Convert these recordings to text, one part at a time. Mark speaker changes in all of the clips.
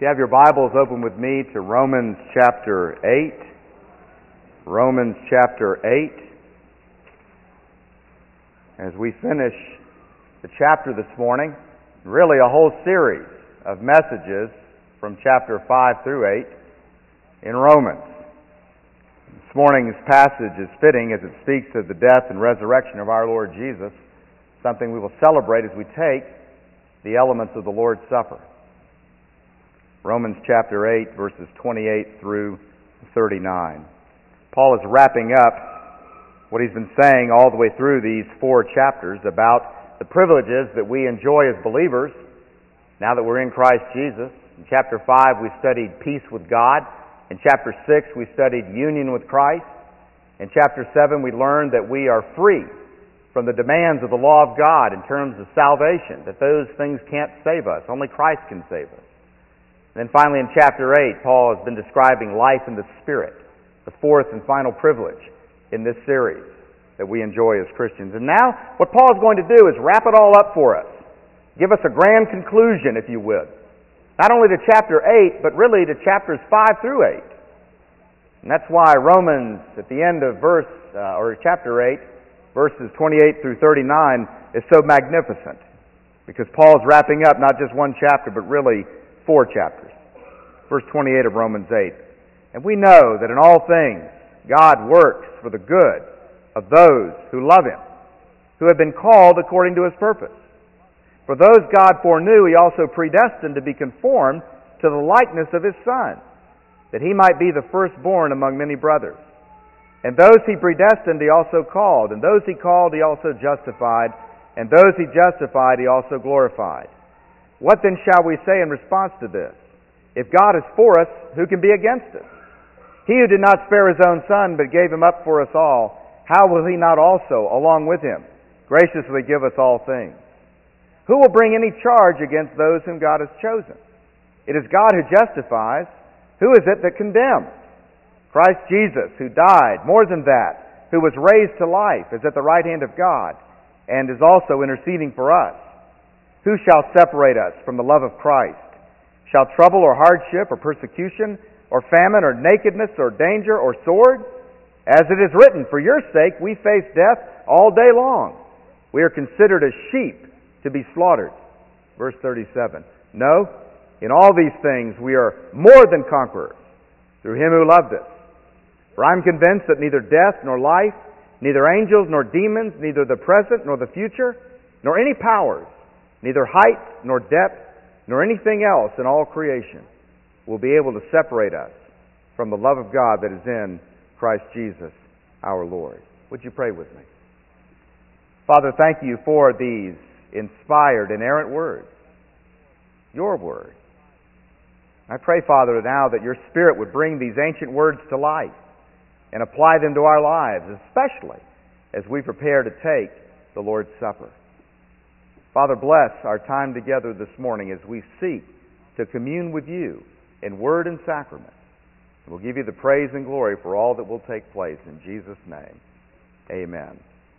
Speaker 1: you have your Bibles, open with me to Romans chapter 8. Romans chapter 8. As we finish the chapter this morning, really a whole series of messages from chapter 5 through 8 in Romans. This morning's passage is fitting as it speaks of the death and resurrection of our Lord Jesus, something we will celebrate as we take the elements of the Lord's Supper. Romans chapter 8, verses 28 through 39. Paul is wrapping up what he's been saying all the way through these 4 chapters about the privileges that we enjoy as believers now that we're in Christ Jesus. In chapter 5, we studied peace with God. In chapter 6, we studied union with Christ. In chapter 7, we learned that we are free from the demands of the law of God in terms of salvation, that those things can't save us. Only Christ can save us. And then finally in chapter 8, Paul has been describing life in the Spirit, the fourth and final privilege in this series that we enjoy as Christians. And now, what Paul is going to do is wrap it all up for us. Give us a grand conclusion, if you would. Not only to chapter 8, but really to chapters 5 through 8. And that's why Romans, at the end of chapter 8, verses 28 through 39, is so magnificent. Because Paul is wrapping up not just one chapter, but really 4 chapters. Verse 28 of Romans 8. And we know that in all things God works for the good of those who love Him, who have been called according to His purpose. For those God foreknew, He also predestined to be conformed to the likeness of His Son, that He might be the firstborn among many brothers. And those He predestined, He also called. And those He called, He also justified. And those He justified, He also glorified. What then shall we say in response to this? If God is for us, who can be against us? He who did not spare His own Son, but gave Him up for us all, how will He not also, along with Him, graciously give us all things? Who will bring any charge against those whom God has chosen? It is God who justifies. Who is it that condemns? Christ Jesus, who died, more than that, who was raised to life, is at the right hand of God, and is also interceding for us. Who shall separate us from the love of Christ? Shall trouble or hardship or persecution or famine or nakedness or danger or sword? As it is written, for your sake we face death all day long. We are considered as sheep to be slaughtered. Verse 37. No, in all these things we are more than conquerors through Him who loved us. For I am convinced that neither death nor life, neither angels nor demons, neither the present nor the future, nor any powers, neither height nor depth, nor anything else in all creation will be able to separate us from the love of God that is in Christ Jesus our Lord. Would you pray with me? Father, thank You for these inspired, inerrant words. Your word. I pray, Father, now that Your Spirit would bring these ancient words to life and apply them to our lives, especially as we prepare to take the Lord's Supper. Father, bless our time together this morning as we seek to commune with You in word and sacrament. We'll give You the praise and glory for all that will take place in Jesus' name. Amen.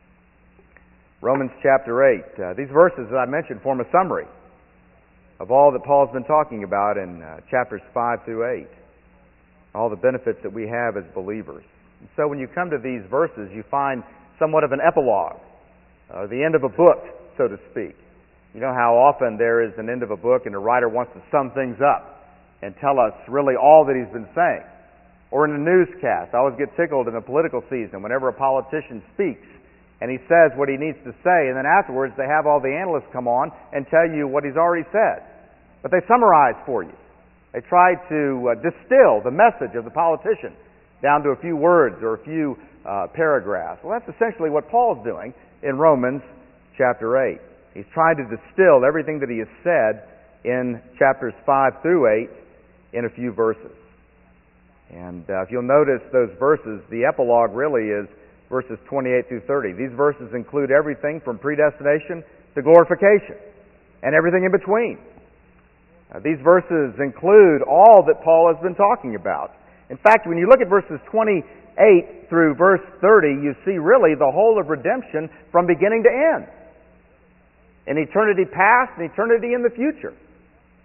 Speaker 1: Romans chapter 8. These verses that I mentioned form a summary of all that Paul's been talking about in chapters 5 through 8. All the benefits that we have as believers. And so when you come to these verses, you find somewhat of an epilogue, the end of a book, so to speak. You know how often there is an end of a book and the writer wants to sum things up and tell us really all that he's been saying. Or in a newscast. I always get tickled in the political season whenever a politician speaks and he says what he needs to say, and then afterwards they have all the analysts come on and tell you what he's already said. But they summarize for you. They try to distill the message of the politician down to a few words or a few paragraphs. Well, that's essentially what Paul's doing in Romans chapter 8. He's trying to distill everything that he has said in chapters 5 through 8 in a few verses. And if you'll notice those verses, the epilogue really is verses 28 through 30. These verses include everything from predestination to glorification and everything in between. These verses include all that Paul has been talking about. In fact, when you look at verses 28 through verse 30, you see really the whole of redemption from beginning to end. In eternity past and eternity in the future.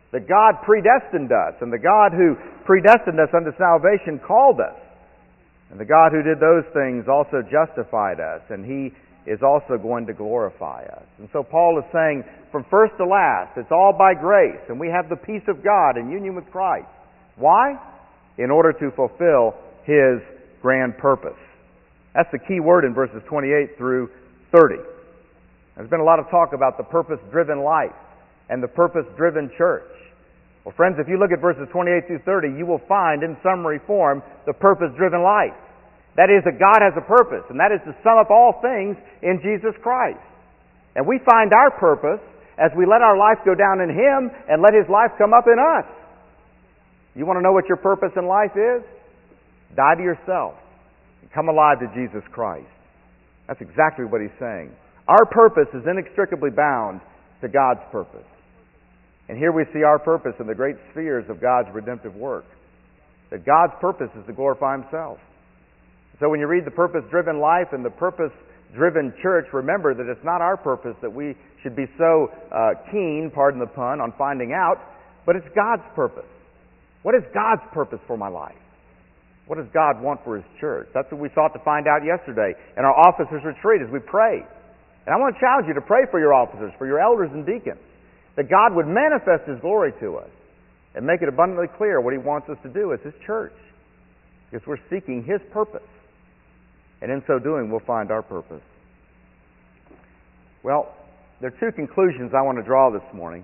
Speaker 1: That God predestined us, and the God who predestined us unto salvation called us. And the God who did those things also justified us, and He is also going to glorify us. And so Paul is saying, from first to last, it's all by grace, and we have the peace of God in union with Christ. Why? In order to fulfill His grand purpose. That's the key word in verses 28 through 30. There's been a lot of talk about the purpose-driven life and the purpose-driven church. Well, friends, if you look at verses 28 through 30, you will find in summary form the purpose-driven life. That is, that God has a purpose, and that is to sum up all things in Jesus Christ. And we find our purpose as we let our life go down in Him and let His life come up in us. You want to know what your purpose in life is? Die to yourself and come alive to Jesus Christ. That's exactly what he's saying. Our purpose is inextricably bound to God's purpose. And here we see our purpose in the great spheres of God's redemptive work. That God's purpose is to glorify Himself. So when you read the purpose-driven life and the purpose-driven church, remember that it's not our purpose that we should be so keen, pardon the pun, on finding out, but it's God's purpose. What is God's purpose for my life? What does God want for His church? That's what we sought to find out yesterday in our officers' retreat as we prayed. And I want to challenge you to pray for your officers, for your elders and deacons, that God would manifest His glory to us and make it abundantly clear what He wants us to do as His church, because we're seeking His purpose. And in so doing, we'll find our purpose. Well, there are two conclusions I want to draw this morning.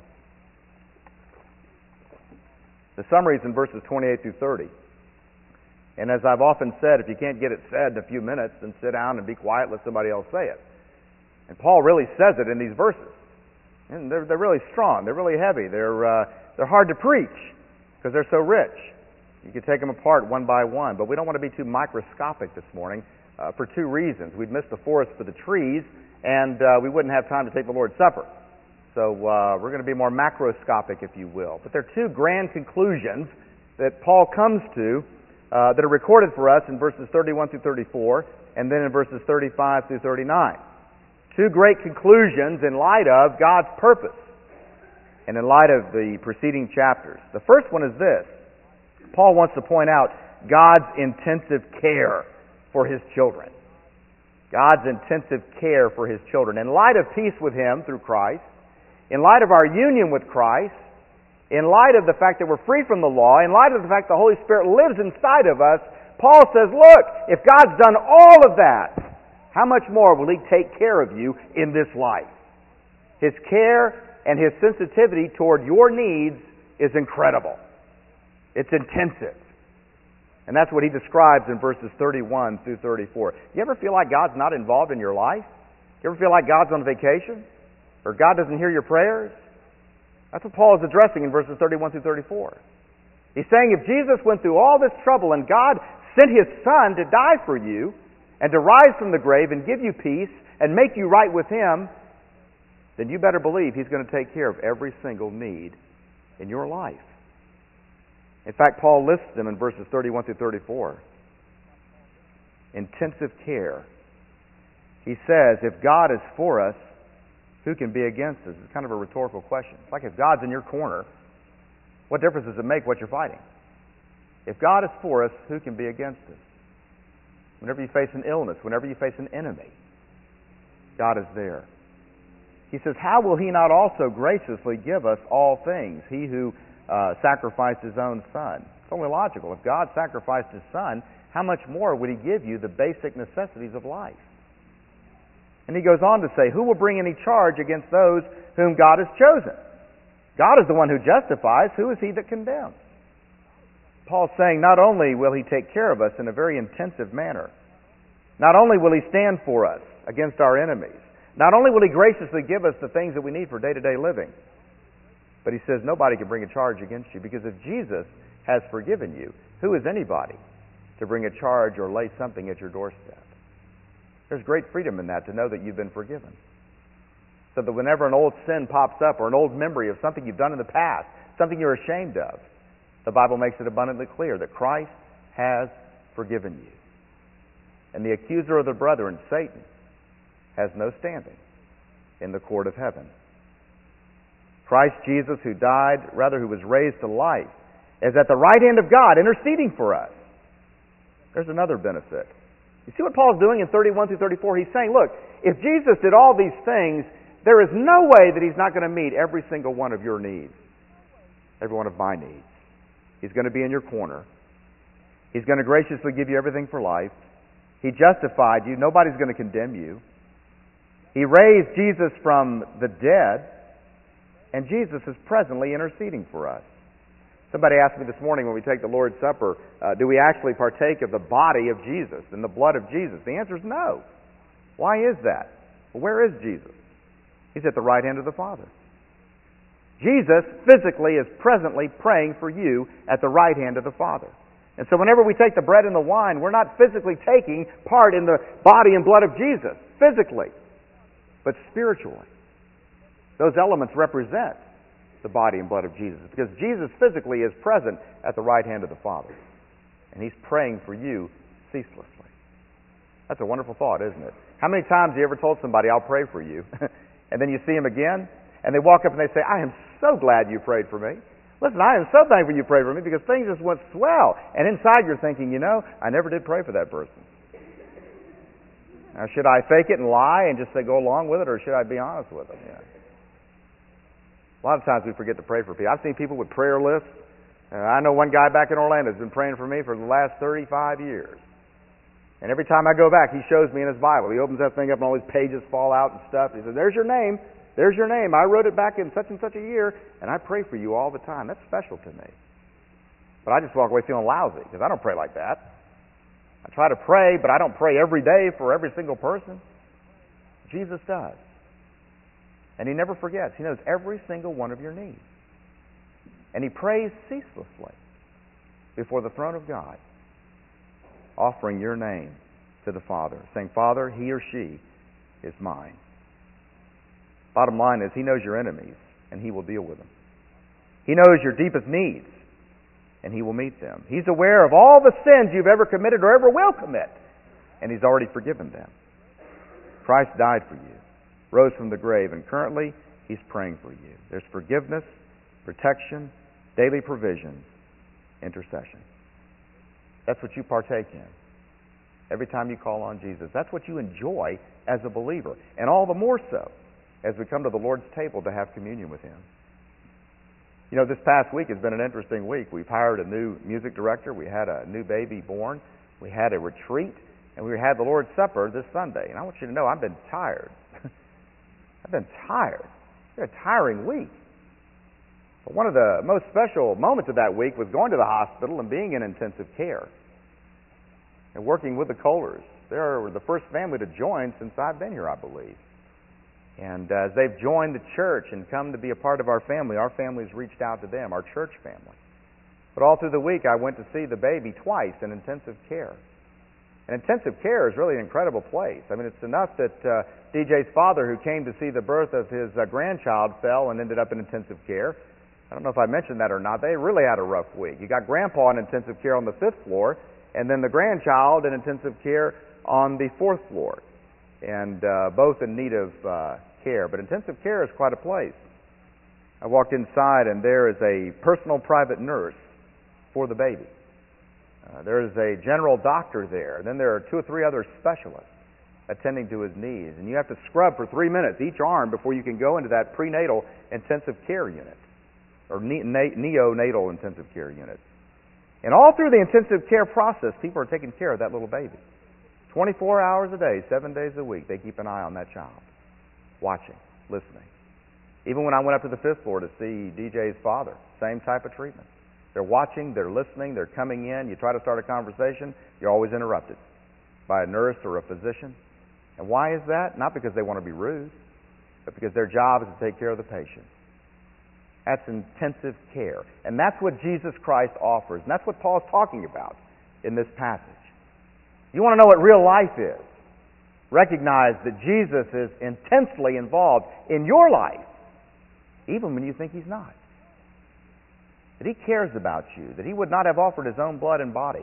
Speaker 1: The summary is in verses 28 through 30. And as I've often said, if you can't get it said in a few minutes, then sit down and be quiet, let somebody else say it. And Paul really says it in these verses. And they're really strong. They're really heavy. They're hard to preach because they're so rich. You can take them apart one by one. But we don't want to be too microscopic this morning for two reasons. We'd miss the forest for the trees, and we wouldn't have time to take the Lord's Supper. So we're going to be more macroscopic, if you will. But there are two grand conclusions that Paul comes to that are recorded for us in verses 31 through 34, and then in verses 35 through 39. Two great conclusions in light of God's purpose and in light of the preceding chapters. The first one is this. Paul wants to point out God's intensive care for His children. God's intensive care for His children. In light of peace with Him through Christ, in light of our union with Christ, in light of the fact that we're free from the law, in light of the fact the Holy Spirit lives inside of us, Paul says, look, if God's done all of that, how much more will He take care of you in this life? His care and His sensitivity toward your needs is incredible. It's intensive. And that's what he describes in verses 31 through 34. You ever feel like God's not involved in your life? You ever feel like God's on vacation? Or God doesn't hear your prayers? That's what Paul is addressing in verses 31 through 34. He's saying if Jesus went through all this trouble and God sent His Son to die for you and to rise from the grave and give you peace and make you right with Him, then you better believe He's going to take care of every single need in your life. In fact, Paul lists them in verses 31 through 34. Intensive care. He says, if God is for us, who can be against us? It's kind of a rhetorical question. It's like if God's in your corner, what difference does it make what you're fighting? If God is for us, who can be against us? Whenever you face an illness, whenever you face an enemy, God is there. He says, how will He not also graciously give us all things? He who sacrificed His own Son. It's only logical. If God sacrificed His Son, how much more would He give you the basic necessities of life? And he goes on to say, who will bring any charge against those whom God has chosen? God is the one who justifies. Who is He that condemns? Paul's saying not only will He take care of us in a very intensive manner, not only will He stand for us against our enemies, not only will He graciously give us the things that we need for day-to-day living, but He says nobody can bring a charge against you, because if Jesus has forgiven you, who is anybody to bring a charge or lay something at your doorstep? There's great freedom in that, to know that you've been forgiven. So that whenever an old sin pops up, or an old memory of something you've done in the past, something you're ashamed of, the Bible makes it abundantly clear that Christ has forgiven you. And the accuser of the brethren, Satan, has no standing in the court of heaven. Christ Jesus, who was raised to life, is at the right hand of God, interceding for us. There's another benefit. You see what Paul's doing in 31 through 34? He's saying, look, if Jesus did all these things, there is no way that He's not going to meet every single one of your needs, every one of my needs. He's going to be in your corner. He's going to graciously give you everything for life. He justified you. Nobody's going to condemn you. He raised Jesus from the dead, and Jesus is presently interceding for us. Somebody asked me this morning when we take the Lord's Supper, do we actually partake of the body of Jesus and the blood of Jesus? The answer is no. Why is that? Well, where is Jesus? He's at the right hand of the Father. Jesus physically is presently praying for you at the right hand of the Father. And so whenever we take the bread and the wine, we're not physically taking part in the body and blood of Jesus, physically, but spiritually. Those elements represent the body and blood of Jesus, because Jesus physically is present at the right hand of the Father, and He's praying for you ceaselessly. That's a wonderful thought, isn't it? How many times have you ever told somebody, I'll pray for you, and then you see them again, and they walk up and they say, I am so glad you prayed for me. Listen, I am so thankful you prayed for me, because things just went swell. And inside you're thinking, I never did pray for that person. Now, should I fake it and lie and just say go along with it, or should I be honest with them? Yeah. A lot of times we forget to pray for people. I've seen people with prayer lists. I know one guy back in Orlando has been praying for me for the last 35 years. And every time I go back, he shows me in his Bible. He opens that thing up and all these pages fall out and stuff. He says, there's your name. There's your name. I wrote it back in such and such a year, and I pray for you all the time. That's special to me. But I just walk away feeling lousy, because I don't pray like that. I try to pray, but I don't pray every day for every single person. Jesus does. And He never forgets. He knows every single one of your needs. And He prays ceaselessly before the throne of God, offering your name to the Father, saying, Father, he or she is mine. Bottom line is, He knows your enemies, and He will deal with them. He knows your deepest needs, and He will meet them. He's aware of all the sins you've ever committed or ever will commit, and He's already forgiven them. Christ died for you, rose from the grave, and currently He's praying for you. There's forgiveness, protection, daily provision, intercession. That's what you partake in every time you call on Jesus. That's what you enjoy as a believer, and all the more so as we come to the Lord's table to have communion with Him. This past week has been an interesting week. We've hired a new music director. We had a new baby born. We had a retreat, and we had the Lord's Supper this Sunday. And I want you to know, I've been tired. I've been tired. It's been a tiring week. But one of the most special moments of that week was going to the hospital and being in intensive care and working with the Kohlers. They're the first family to join since I've been here, I believe. And as they've joined the church and come to be a part of our family's reached out to them, our church family. But all through the week, I went to see the baby twice in intensive care. And intensive care is really an incredible place. I mean, it's enough that DJ's father, who came to see the birth of his grandchild, fell and ended up in intensive care. I don't know if I mentioned that or not. They really had a rough week. You got Grandpa in intensive care on the 5th floor, and then the grandchild in intensive care on the 4th floor. And both in need of care. But intensive care is quite a place. I walked inside, and there is a personal private nurse for the baby. There is a general doctor there. Then there are 2 or 3 other specialists attending to his needs. And you have to scrub for 3 minutes each arm before you can go into that prenatal intensive care unit, or neonatal intensive care unit. And all through the intensive care process, people are taking care of that little baby. 24 hours a day, 7 days a week, they keep an eye on that child, watching, listening. Even when I went up to the 5th floor to see DJ's father, same type of treatment. They're watching, they're listening, they're coming in. You try to start a conversation, you're always interrupted by a nurse or a physician. And why is that? Not because they want to be rude, but because their job is to take care of the patient. That's intensive care. And that's what Jesus Christ offers. And that's what Paul's talking about in this passage. You want to know what real life is? Recognize that Jesus is intensely involved in your life, even when you think He's not. That He cares about you, that He would not have offered His own blood and body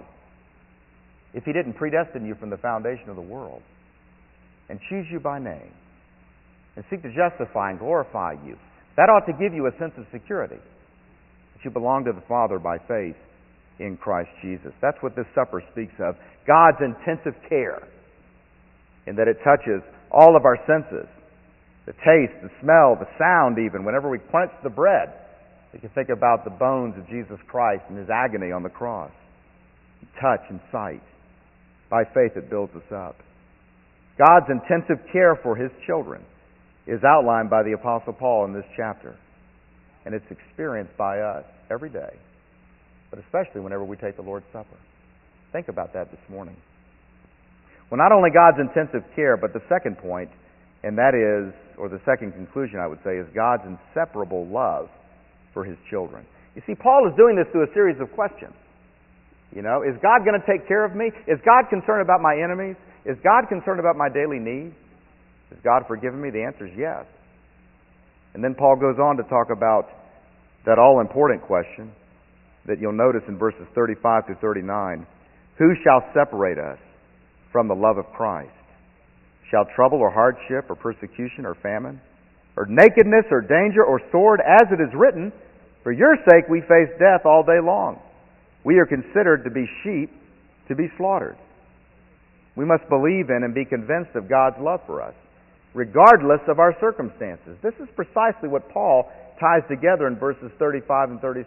Speaker 1: if He didn't predestine you from the foundation of the world and choose you by name and seek to justify and glorify you. That ought to give you a sense of security, that you belong to the Father by faith in Christ Jesus. That's what this supper speaks of. God's intensive care, in that it touches all of our senses. The taste, the smell, the sound even. Whenever we crunch the bread, we can think about the bones of Jesus Christ and His agony on the cross. Touch and sight. By faith it builds us up. God's intensive care for His children is outlined by the Apostle Paul in this chapter. And it's experienced by us every day, but especially whenever we take the Lord's Supper. Think about that this morning. Well, not only God's intensive care, but the second point, and that is, or the second conclusion I would say, is God's inseparable love for His children. You see, Paul is doing this through a series of questions. You know, is God going to take care of me? Is God concerned about my enemies? Is God concerned about my daily needs? Has God forgiven me? The answer is yes. And then Paul goes on to talk about that all-important question that you'll notice in verses 35 through 39. Who shall separate us from the love of Christ? Shall trouble or hardship or persecution or famine or nakedness or danger or sword? As it is written, for your sake we face death all day long. We are considered to be sheep to be slaughtered. We must believe in and be convinced of God's love for us, regardless of our circumstances. This is precisely what Paul ties together in verses 35 and 36.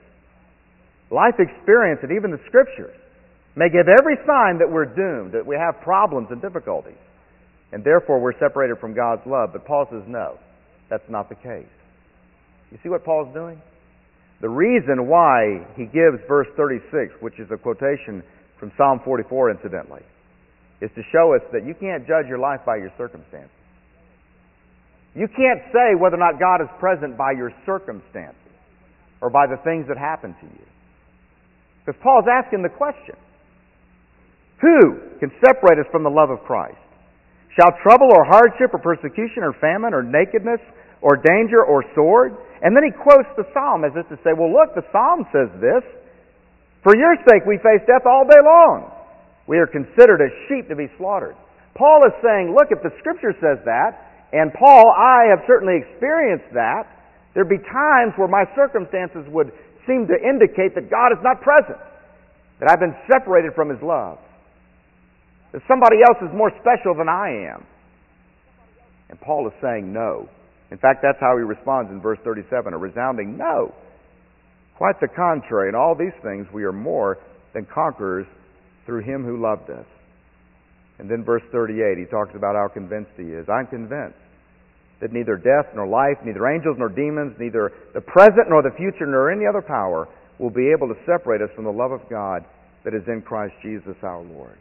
Speaker 1: Life experience and even the Scriptures may give every sign that we're doomed, that we have problems and difficulties, and therefore we're separated from God's love. But Paul says, no, that's not the case. You see what Paul's doing? The reason why he gives verse 36, which is a quotation from Psalm 44 incidentally, is to show us that you can't judge your life by your circumstances. You can't say whether or not God is present by your circumstances or by the things that happen to you. Because Paul's asking the question, who can separate us from the love of Christ? Shall trouble or hardship or persecution or famine or nakedness or danger or sword? And then he quotes the psalm as if to say, well, look, the psalm says this. For your sake we face death all day long. We are considered as sheep to be slaughtered. Paul is saying, look, if the Scripture says that, and Paul, I have certainly experienced that, there'd be times where my circumstances would seem to indicate that God is not present, that I've been separated from His love, that somebody else is more special than I am. And Paul is saying no. In fact, that's how he responds in verse 37, a resounding no. Quite the contrary. In all these things we are more than conquerors through Him who loved us. And then verse 38, he talks about how convinced he is. I'm convinced that neither death nor life, neither angels nor demons, neither the present nor the future nor any other power will be able to separate us from the love of God that is in Christ Jesus our Lord.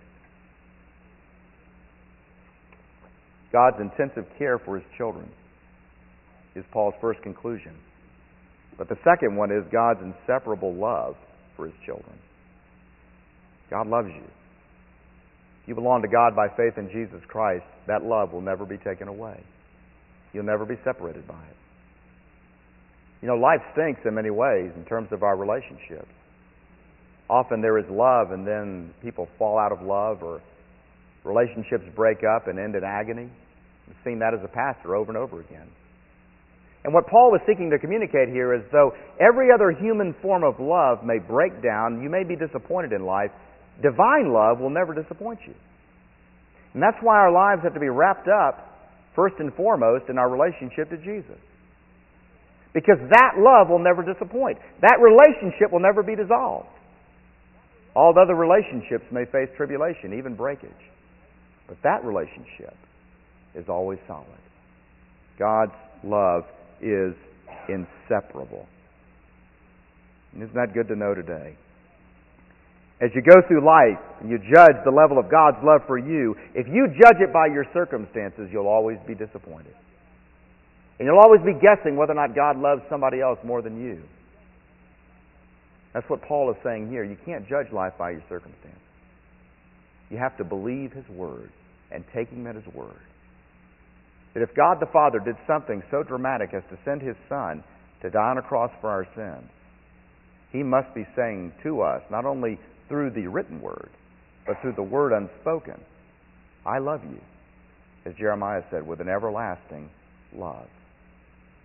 Speaker 1: God's intensive care for His children is Paul's first conclusion. But the second one is God's inseparable love for His children. God loves you. If you belong to God by faith in Jesus Christ, that love will never be taken away. You'll never be separated by it. You know, life stinks in many ways in terms of our relationships. Often there is love and then people fall out of love, or relationships break up and end in agony. We've seen that as a pastor over and over again. And what Paul was seeking to communicate here is, though every other human form of love may break down, you may be disappointed in life, divine love will never disappoint you. And that's why our lives have to be wrapped up, first and foremost, in our relationship to Jesus. Because that love will never disappoint. That relationship will never be dissolved. All other relationships may face tribulation, even breakage. But that relationship is always solid. God's love is inseparable. And isn't that good to know today? As you go through life and you judge the level of God's love for you, if you judge it by your circumstances, you'll always be disappointed. And you'll always be guessing whether or not God loves somebody else more than you. That's what Paul is saying here. You can't judge life by your circumstances. You have to believe His Word and take Him at His word. That if God the Father did something so dramatic as to send His Son to die on a cross for our sins, He must be saying to us, not only through the written Word, but through the Word unspoken, I love you, as Jeremiah said, with an everlasting love.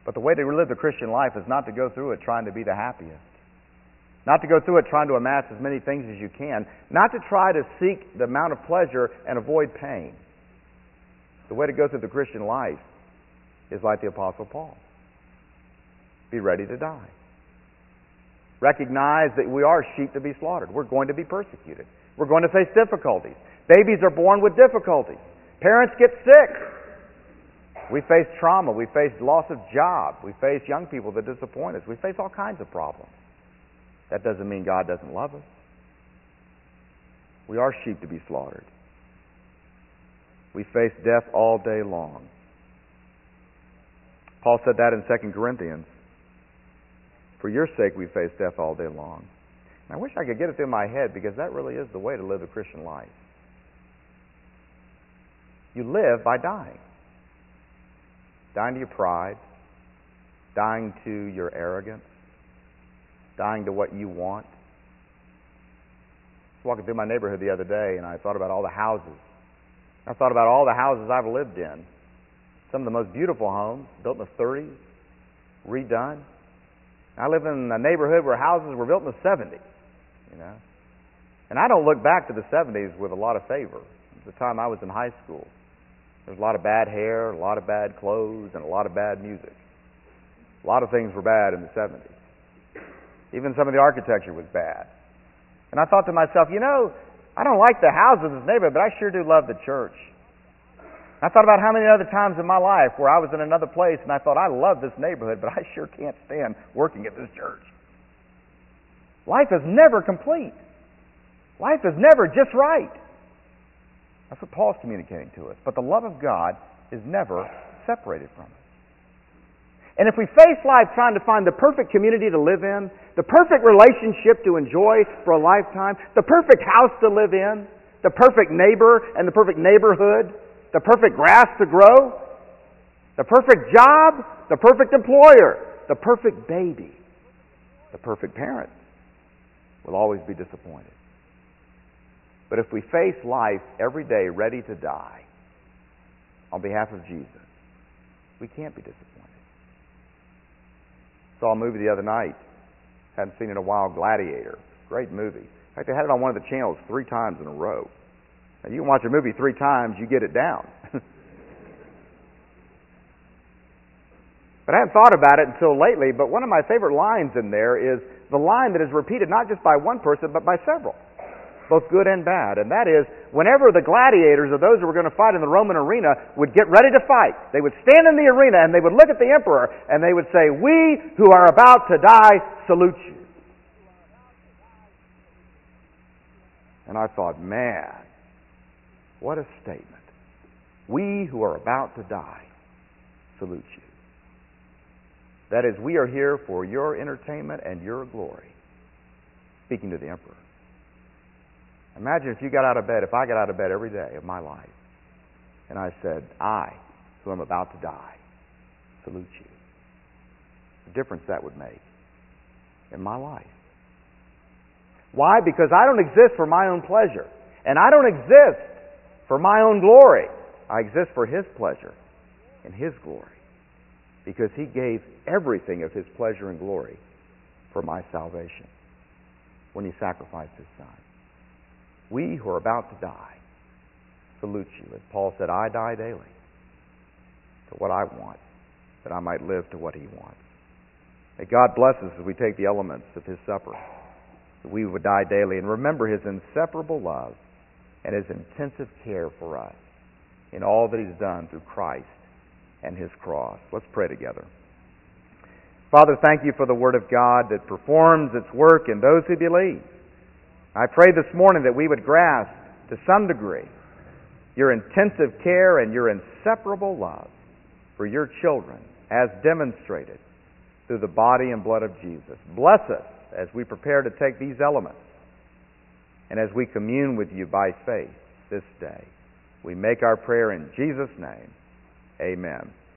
Speaker 1: But the way to live the Christian life is not to go through it trying to be the happiest. Not to go through it trying to amass as many things as you can. Not to try to seek the amount of pleasure and avoid pain. The way to go through the Christian life is like the Apostle Paul. Be ready to die. Recognize that we are sheep to be slaughtered. We're going to be persecuted. We're going to face difficulties. Babies are born with difficulties. Parents get sick. We face trauma. We face loss of job. We face young people that disappoint us. We face all kinds of problems. That doesn't mean God doesn't love us. We are sheep to be slaughtered. We face death all day long. Paul said that in 2 Corinthians. For your sake we face death all day long. And I wish I could get it through my head, because that really is the way to live the Christian life. You live by dying. Dying to your pride. Dying to your arrogance. Dying to what you want. I was walking through my neighborhood the other day, and I thought about all the houses. I thought about all the houses I've lived in. Some of the most beautiful homes, built in the 30s, redone. I live in a neighborhood where houses were built in the 70s, And I don't look back to the 70s with a lot of favor. It was the time I was in high school. There was a lot of bad hair, a lot of bad clothes, and a lot of bad music. A lot of things were bad in the 70s. Even some of the architecture was bad. And I thought to myself, I don't like the houses in this neighborhood, but I sure do love the church. I thought about how many other times in my life where I was in another place and I thought, I love this neighborhood, but I sure can't stand working at this church. Life is never complete. Life is never just right. That's what Paul's communicating to us. But the love of God is never separated from us. And if we face life trying to find the perfect community to live in, the perfect relationship to enjoy for a lifetime, the perfect house to live in, the perfect neighbor and the perfect neighborhood, the perfect grass to grow, the perfect job, the perfect employer, the perfect baby, the perfect parent, we'll always be disappointed. But if we face life every day ready to die on behalf of Jesus, we can't be disappointed. Saw a movie the other night. Hadn't seen it in a while, Gladiator. Great movie. In fact, they had it on one of the channels 3 times in a row. Now, you can watch a movie 3 times, you get it down. But I hadn't thought about it until lately, but one of my favorite lines in there is the line that is repeated not just by one person, but by several, both good and bad. And that is, whenever the gladiators, or those who were going to fight in the Roman arena, would get ready to fight, they would stand in the arena and they would look at the emperor and they would say, "We who are about to die salute you." And I thought, man, what a statement. We who are about to die salute you. That is, we are here for your entertainment and your glory. Speaking to the emperor. Imagine if I got out of bed every day of my life, and I said, "I, who am about to die, salute you." The difference that would make in my life. Why? Because I don't exist for my own pleasure, and I don't exist for my own glory. I exist for His pleasure and His glory, because He gave everything of His pleasure and glory for my salvation when He sacrificed His Son. We who are about to die salute you. As Paul said, I die daily to what I want, that I might live to what He wants. May God bless us as we take the elements of His supper, that we would die daily and remember His inseparable love and His intensive care for us in all that He's done through Christ and His cross. Let's pray together. Father, thank You for the Word of God that performs its work in those who believe. I pray this morning that we would grasp to some degree Your intensive care and Your inseparable love for Your children as demonstrated through the body and blood of Jesus. Bless us as we prepare to take these elements and as we commune with You by faith this day. We make our prayer in Jesus' name. Amen.